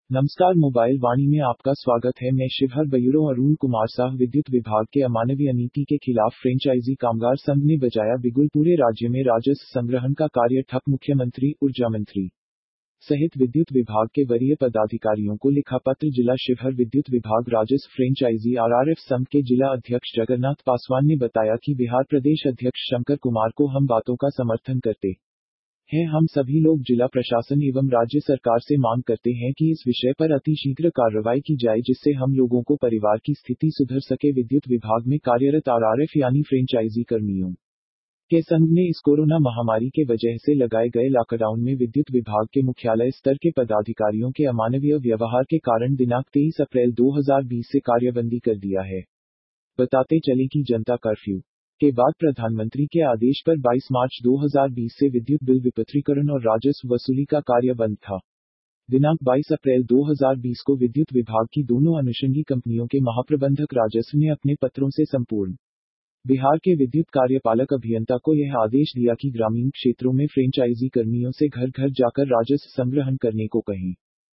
नमस्कार, मोबाइल वाणी में आपका स्वागत है। मैं शिवहर ब्यूरो अरुण कुमार साह। विद्युत विभाग के अमानवीय नीति के खिलाफ फ्रेंचाइजी कामगार संघ ने बजाया बिगुल। पूरे राज्य में राजस्व संग्रहण का कार्य ठप। मुख्यमंत्री, ऊर्जा मंत्री सहित विद्युत विभाग के वरीय पदाधिकारियों को लिखा पत्र। जिला शिवहर विद्युत विभाग राजस्व फ्रेंचाइजी आरआरएफ संघ के जिला अध्यक्ष जगन्नाथ पासवान ने बताया कि बिहार प्रदेश अध्यक्ष शंकर कुमार को हम बातों का समर्थन करते हैं। हम सभी लोग जिला प्रशासन एवं राज्य सरकार से मांग करते हैं कि इस विषय पर अति शीघ्र कार्रवाई की जाए, जिससे हम लोगों को परिवार की स्थिति सुधर सके। विद्युत विभाग में कार्यरत आरआरएफ यानी फ्रेंचाइजी कर्मियों के संघ ने इस कोरोना महामारी के वजह से लगाए गए लॉकडाउन में विद्युत विभाग के मुख्यालय स्तर के पदाधिकारियों के अमानवीय व्यवहार के कारण दिनांक 23 अप्रैल 2020 से कार्यबंदी कर दिया है। बताते चले कि जनता कर्फ्यू के बाद प्रधानमंत्री के आदेश पर 22 मार्च 2020 से विद्युत बिल विपत्रीकरण और राजस्व वसूली का कार्य बंद था। दिनांक 22 अप्रैल 2020 को विद्युत विभाग की दोनों अनुषंगी कंपनियों के महाप्रबंधक राजस्व ने अपने पत्रों से संपूर्ण बिहार के विद्युत कार्यपालक अभियंता को यह आदेश दिया कि ग्रामीण क्षेत्रों में फ्रेंचाइजी कर्मियों से घर घर जाकर राजस्व संग्रहण करने को कहें।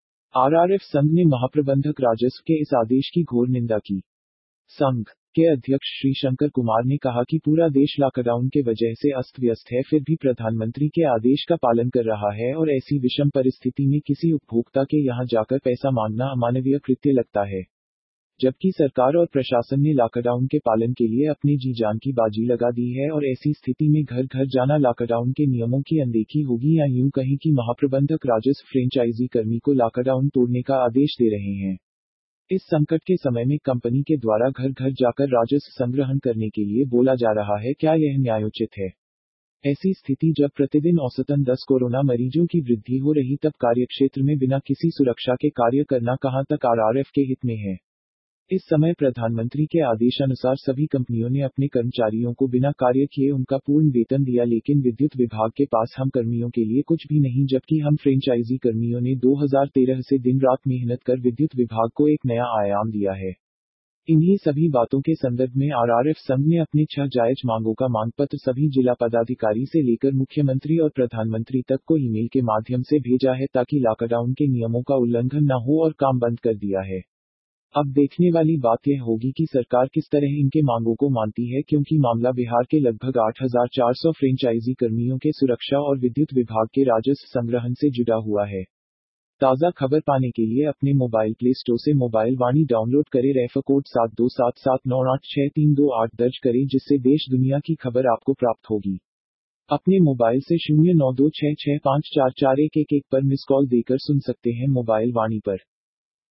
आरआरएफ संघ ने महाप्रबंधक राजस्व के इस आदेश की घोर निंदा की। संघ के अध्यक्ष श्री शंकर कुमार ने कहा कि पूरा देश लॉकडाउन के वजह से अस्त व्यस्त है, फिर भी प्रधानमंत्री के आदेश का पालन कर रहा है और ऐसी विषम परिस्थिति में किसी उपभोक्ता के यहां जाकर पैसा मांगना अमानवीय कृत्य लगता है। जबकि सरकार और प्रशासन ने लॉकडाउन के पालन के लिए अपनी जी जान की बाजी लगा दी है और ऐसी स्थिति में घर घर जाना लॉकडाउन के नियमों की अनदेखी होगी, या यूं कहें कि महाप्रबंधक राजस्व फ्रेंचाइजी कर्मी को लॉकडाउन तोड़ने का आदेश दे रहे हैं। इस संकट के समय में कंपनी के द्वारा घर घर जाकर राजस्व संग्रहण करने के लिए बोला जा रहा है, क्या यह न्यायोचित है? ऐसी स्थिति जब प्रतिदिन औसतन 10 कोरोना मरीजों की वृद्धि हो रही, तब कार्यक्षेत्र में बिना किसी सुरक्षा के कार्य करना कहां तक आरआरएफ के हित में है? इस समय प्रधानमंत्री के आदेशानुसार सभी कंपनियों ने अपने कर्मचारियों को बिना कार्य किए उनका पूर्ण वेतन दिया, लेकिन विद्युत विभाग के पास हम कर्मियों के लिए कुछ भी नहीं, जबकि हम फ्रेंचाइजी कर्मियों ने 2013 से दिन रात मेहनत कर विद्युत विभाग को एक नया आयाम दिया है। इन्हीं सभी बातों के संदर्भ में आरआरएफ संघ ने अपने 6 जायज मांगों का मांग पत्र सभी जिला पदाधिकारी से लेकर मुख्यमंत्री और प्रधानमंत्री तक को ईमेल के माध्यम से भेजा है, ताकि लॉकडाउन के नियमों का उल्लंघन न हो, और काम बंद कर दिया है। अब देखने वाली बात यह होगी कि सरकार किस तरह इनके मांगों को मानती है, क्योंकि मामला बिहार के लगभग 8,400 फ्रेंचाइजी कर्मियों के सुरक्षा और विद्युत विभाग के राजस्व संग्रहण से जुड़ा हुआ है। ताज़ा खबर पाने के लिए अपने मोबाइल प्ले स्टोर से मोबाइल वाणी डाउनलोड करें। रेफर कोड 7277986328 दर्ज करें, जिससे देश दुनिया की खबर आपको प्राप्त होगी। अपने मोबाइल से 0926654411 पर मिस कॉल देकर सुन सकते हैं मोबाइल वाणी पर।